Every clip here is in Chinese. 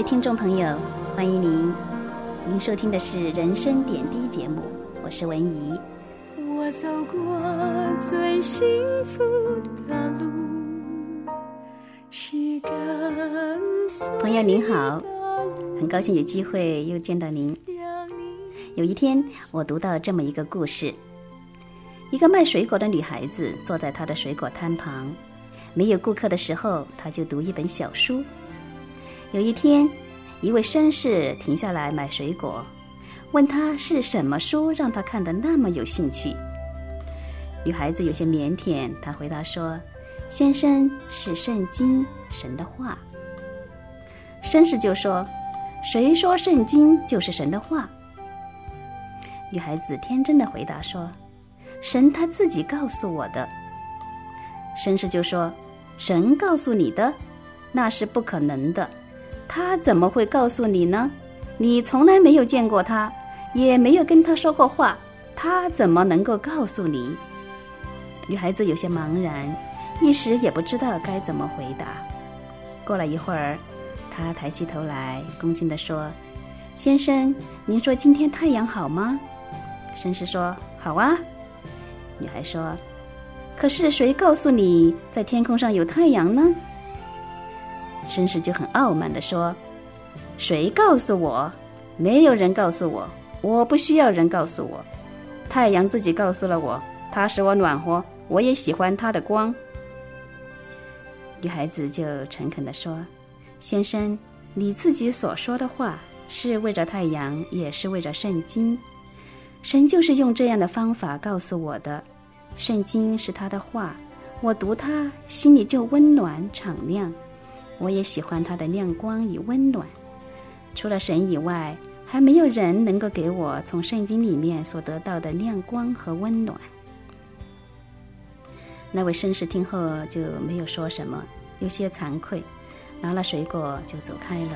的听众朋友，欢迎您收听的是人生点滴节目，我是文怡。 我走过最幸福的路，是跟随朋友您好，很高兴有机会又见到您。有一天我读到这么一个故事，一个卖水果的女孩子坐在她的水果摊旁，没有顾客的时候，她就读一本小书。有一天，一位绅士停下来买水果，问她是什么书让她看得那么有兴趣。女孩子有些腼腆，她回答说：先生，是圣经，神的话。绅士就说：谁说圣经就是神的话？女孩子天真的回答说：神他自己告诉我的。绅士就说：神告诉你的？那是不可能的，他怎么会告诉你呢？你从来没有见过他，也没有跟他说过话，他怎么能够告诉你？女孩子有些茫然，一时也不知道该怎么回答。过了一会儿，她抬起头来，恭敬地说：先生，您说今天太阳好吗？绅士说：好啊。女孩说：可是谁告诉你在天空上有太阳呢？绅士就很傲慢地说：谁告诉我？没有人告诉我，我不需要人告诉我，太阳自己告诉了我，它使我暖和，我也喜欢它的光。女孩子就诚恳地说：先生，你自己所说的话是为着太阳，也是为着圣经，神就是用这样的方法告诉我的。圣经是他的话，我读它心里就温暖敞亮，我也喜欢它的亮光与温暖。除了神以外，还没有人能够给我从圣经里面所得到的亮光和温暖。那位绅士听后就没有说什么，有些惭愧，拿了水果就走开了。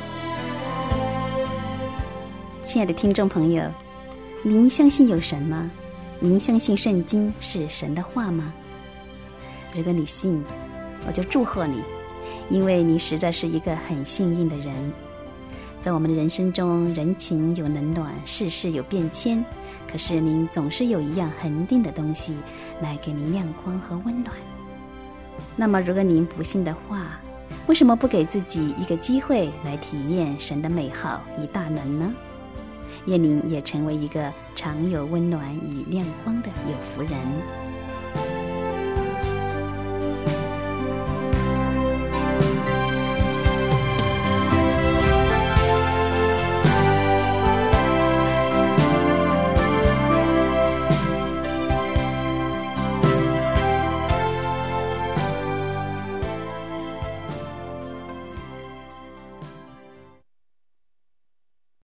亲爱的听众朋友，您相信有神吗？您相信圣经是神的话吗？如果你信，我就祝贺你，因为你实在是一个很幸运的人。在我们的人生中，人情有冷暖，世事有变迁，可是您总是有一样恒定的东西来给您亮光和温暖。那么如果您不信的话，为什么不给自己一个机会来体验神的美好与大能呢？愿您也成为一个常有温暖与亮光的有福人。